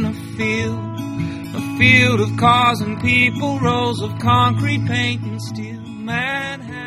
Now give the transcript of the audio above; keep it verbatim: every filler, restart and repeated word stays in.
in a field, a field of cars and people, rows of concrete, paint and steel. Manhattan.